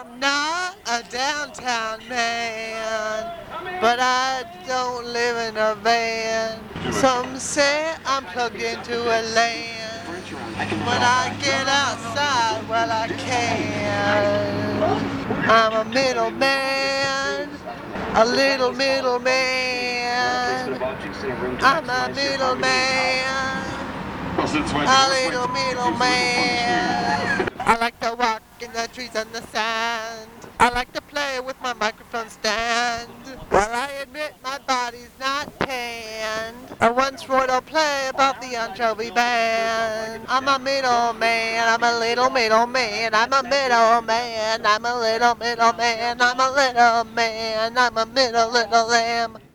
I'm not a downtown man, but I don't live in a van. Some say I'm plugged into a land. When I get outside, well, I can. I'm a middleman, a little middleman. I'm a middleman. A little middleman. I like to walk in the trees and the sand. I like to play with my microphone stand. Well, I admit my body's not tanned. I once wrote a play about the anchovy band. I'm a middleman, I'm a little middleman, I'm a middleman, I'm a little middleman, I'm a little man, I'm a middle little lamb.